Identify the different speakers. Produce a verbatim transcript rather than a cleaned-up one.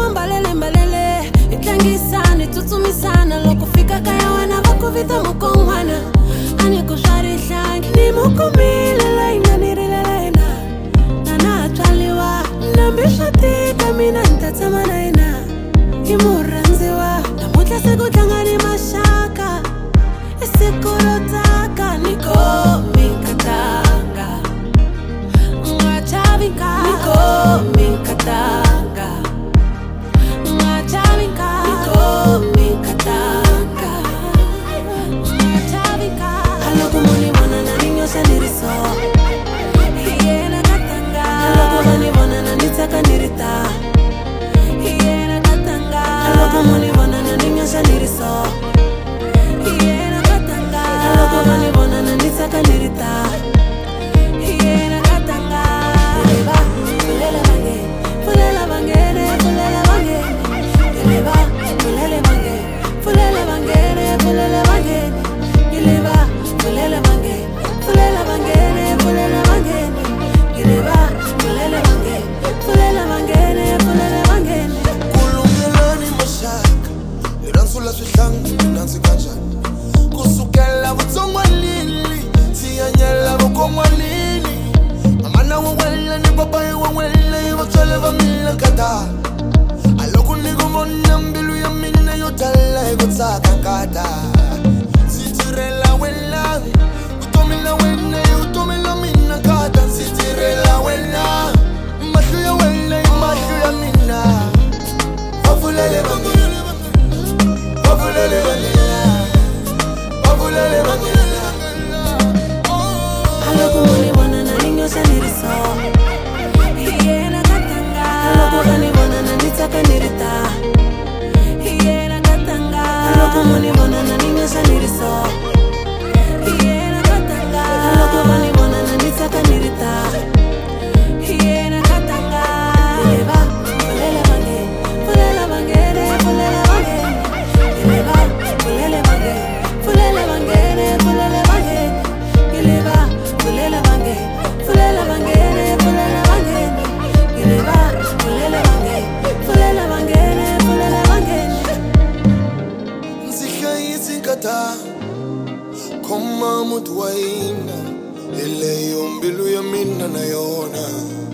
Speaker 1: Mama mbalele mbalele itlangisana itutsumisana loko fika kaya wena va ku vita mukongwana ani ku swari hlangi ni mukumile la inganirile lena nana twaliwa nambi shatika mina ntatsama na ina imuranziwa namutla se ku tlanga ni mashaka isikolotaka niko minkatanga ngachavinka niko minkatanga ngachavinka niko minkatanga ngachavinka haloko muni mona na ninyo saniriso hiena katanga haloko muni mona na nitsaka nirita hiena katanga haloko muni mona na ninyo saniriso hiena katanga haloko muni mona na nitsaka nirita hiena katanga eleva fulela bange fulela bangere fulela bange eleva fulela bange fulela bangere fulela bange eleva fulela bange fulela bangere fulela bange eleva fulela bange fulela bangere fulela bange
Speaker 2: kulungelani mashaka iransula swihlangi nansi kanjani kusukela vutsongwalini siyanyela vukon'walini mamana wa wena ni papa wa wena vatswale va mina kata aloko ni ku vona mbilu ya mina yo tala hi ku tsaka nkata ndzi tirhela wena vutomi la wena i vutomi la mina kata ndzi tirhela wena mahlo ya wena i mahlo ya mina va vulele vangela va vulele vangela va vulele vangela
Speaker 1: haloko muni mona na ninyo saniriso hiena katanga haloko muni mona na nitsaka nirita hiena katanga haloko muni mona na ninyo saniriso hiena katanga haloko muni mona na nitsaka nirita hiena katanga eleva fulela bange fulela bangere fulela bange eleva fulela bange fulela bangere fulela bange eleva fulela bange fulela bangere fulela bange eleva fulela bange fulela bangere fulela bange
Speaker 2: ndzi hlayisi nkata khoma muti wa hina hi leyo mbilu ya mina na yona